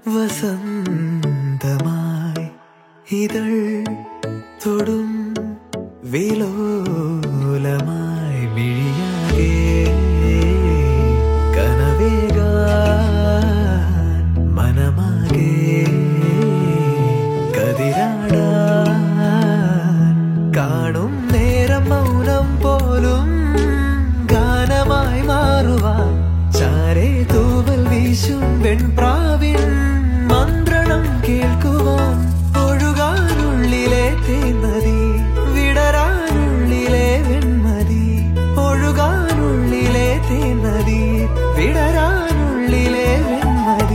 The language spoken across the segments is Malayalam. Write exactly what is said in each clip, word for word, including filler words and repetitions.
വസന്തമായി ഇതൾ തൊടും വിലോലമായി മിഴിയാകെ കനവേകാൻ മനമാകെ കതിരാടാൻ കാണും നേരം മൗനം പോലും ഗാനമായി മാറുവാൻ ചാരേ തൂവൽ വീശും വെൺപ്രാവിൻ മന്ത്രണം കേൾക്കുവാൻ ഒഴുകാനുള്ളിലെ തേൻമതി വിടരാനുള്ളിലെ വെൺമതി ഒഴുകാനുള്ളിലെ തേൻമതി വിടരാനുള്ളിലെ വെൺമതി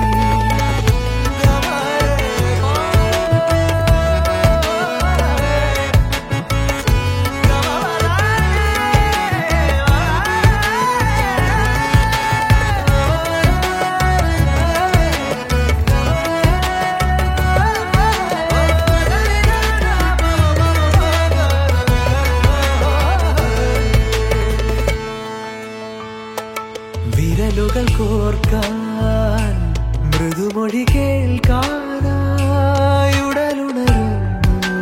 വിരലുകൾ കോർക്കാൻ മൃദുമൊഴി കേൾക്കാനായി ഉടലുണരുന്നു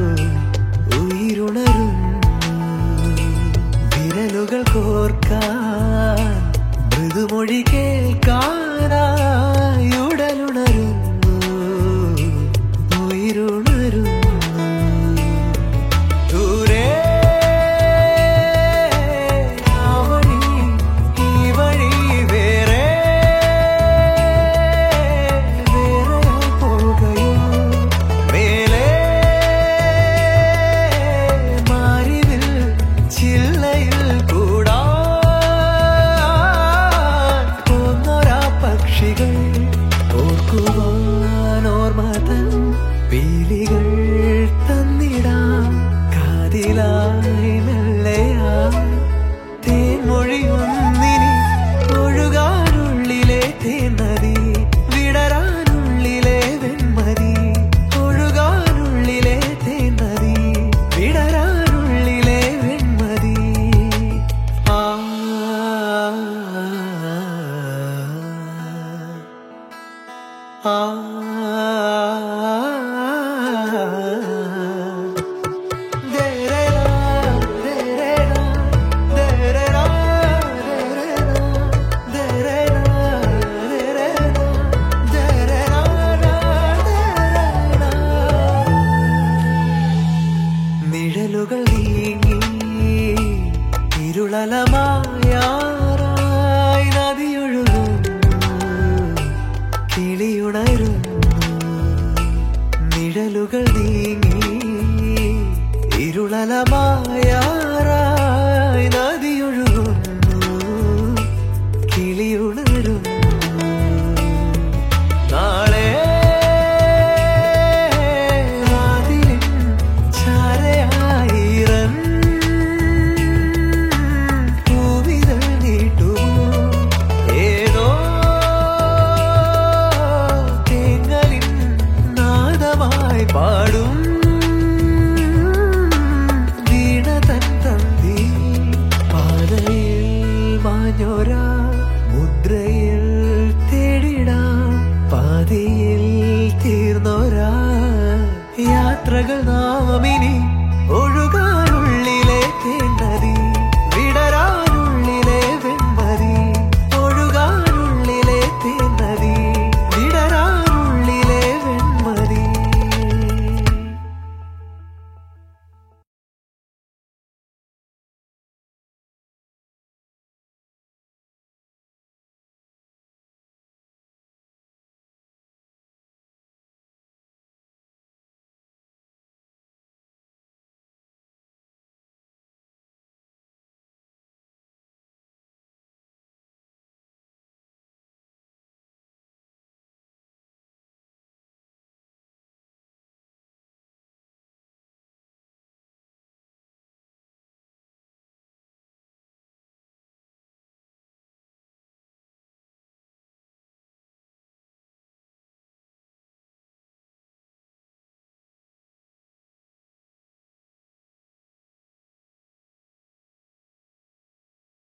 ഉയിരുണരുന്നു വിരലുകൾ കോർക്കാൻ മൃദുമൊഴി കേൾക്കാനായി ഉടലുണരുന്നു ഉയിരുണരുന്നു പീലികൾ തന്നിടാം കാതിലായി മെല്ലയാ തേൻമൊഴിയൊന്നിനി ഒഴുകാനുള്ളിലെ തേൻമതി വിടരാനുള്ളിലെ വെൺമതി ഒഴുകാനുള്ളിലെ തേൻമതി വിടരാനുള്ളിലെ വെൺമതി ആ ആ നിഴലുകൾ നീങ്ങി ഇരുളലമായാറായി നദിയൊഴുകുന്നു കിളിയുണരുന്നു നിഴലുകൾ നീങ്ങി ഇരുളലമായാറായി നദിയൊഴുകുന്നു കിളിയുണരുന്നു നാളെ പാടും വീണതൻ തന്തി പാതയിൽ മാഞ്ഞോരാ മുദ്രയിൽ തേടിടാം പാതിയിൽ തീർന്നോരാ യാത്രകൾ നാമിനി